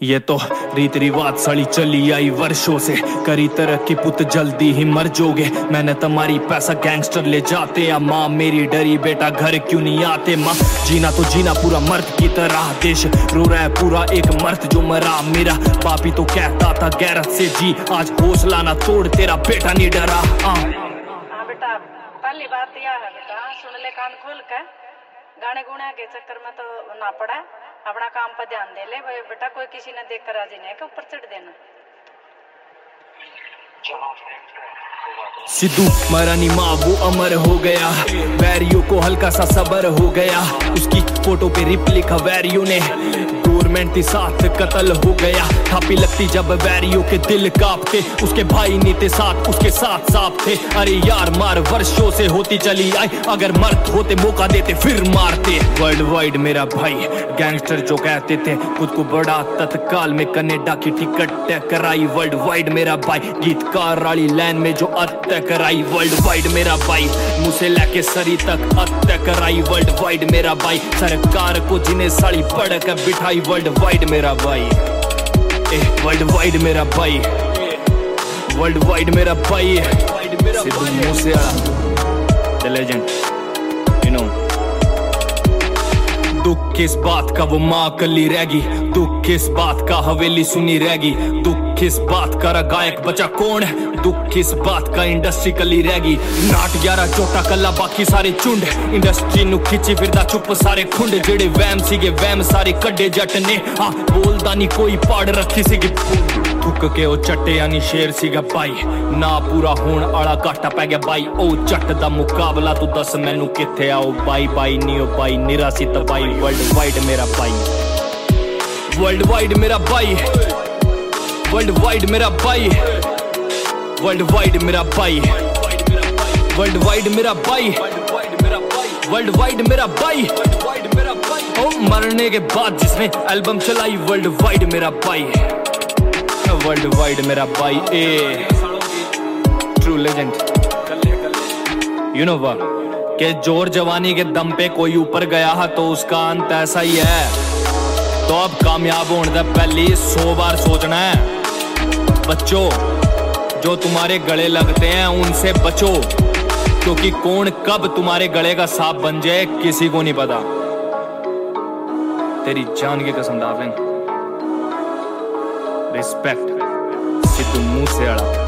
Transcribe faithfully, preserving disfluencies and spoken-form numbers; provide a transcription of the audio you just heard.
ये तो रीत रिवाज सड़ी चली आई वर्षों से, करी तरक्की पुत जल्दी ही मर जोगे। मैंने तुम्हारी पैसा गैंगस्टर ले जाते, या माँ मेरी डरी बेटा घर क्यों नहीं आते। माँ जीना तो जीना पूरा मर्द की तरह, देश रो रहा है पूरा एक मर्द जो मरा। मेरा बापी तो कहता था गैरत से जी, आज हौसला ना तोड़ तेरा बेटा नहीं डरा। हाँ बेटा पहली बात यह है बेटा, सुन ले कान खोल के, गाने गुणे के चक्कर में तो ना पड़ा, अपना काम पर ध्यान दे ले बेटा। कोई किसी ने देख कर राजी नहीं है कि ऊपर चढ़ देना। सिद्धू मरानी माँ वो अमर हो गया, वैरियो को हल्का सा सबर हो गया। उसकी फोटो पे रिप लिखा वैरियो ने, गवर्नमेंट के साथ कत्ल हो गया। थापी लगती जब वैरियो के दिल कांपते, उसके भाई नीते साथ उसके साथ साफ थे। अरे यार मार वर्षों से होती चली आई, अगर मर्द होते मौका देते फिर मारते। वर्ल्ड वाइड मेरा भाई गैंगस्टर जो कहते थे खुद को बड़ा, तत्काल में कनेडा की टिकट तय कराई। वर्ल्ड वाइड मेरा भाई गीतकार राली लैन में जो अत्य कराई। वर्ल्ड वाइड मेरा भाई मुझसे लेके सरी तक अत्य कराई। वर्ल्ड वाइड मेरा भाई सरकार को जिन्हें साड़ी पड़ कर बिठाई। वर्ल्ड वाइड मेरा भाई, वर्ल्ड वाइड मेरा भाई, वर्ल्ड वाइड मेरा भाई Sidhu Moosewala the legend, you know. दुख किस बात का वो माँ कली रहेगी, दुख किस बात का हवेली सुनी रहेगी। दुख किस बात का गायक बचा कौन है, दुख किस बात का इंडस्ट्री कली रहेगी। नाट ग्यारह चोटा कला बाकी सारे चुंड, इंडस्ट्री नु खिंची फिरदा चुप सारे खुंड। जेड़े वैम सीगे वैम सारे कड्डे जट ने, हाँ बोलदा नहीं कोई पाड़ रखी सीगी। थुक के ओ चट्टे यानी शेर सीगा भाई, ना पूरा होण आला घाटा पै गया बाई। ओ जट दा मुकाबला तू दस मैनू किथे आओ बाई बाई नी ओ बाई निरासी तबाई। वर्ल्ड वाइड मेरा भाई, वर्ल्ड वाइड मेरा भाई, वर्ल्ड वाइड मेरा भाई, वर्ल्ड वाइड मेरा भाई, वर्ल्ड वाइड मेरा भाई, वर्ल्ड वाइड मेरा भाई। ओ मरने के बाद जिसने एल्बम चलाई, वर्ल्ड वाइड मेरा भाई, वर्ल्ड वाइड मेरा भाई। A true legend, you know what, के जोर जवानी के दम पे कोई ऊपर गया है तो उसका अंत ऐसा ही है। तो अब कामयाब होने से पहले सौ बार सोचना है। बच्चों जो तुम्हारे गले लगते हैं उनसे बचो, क्योंकि कौन कब तुम्हारे गले का सांप बन जाए किसी को नहीं पता। तेरी जान की कसम डार्लिंग, रिस्पेक्ट सिद्धू मूसेवाला।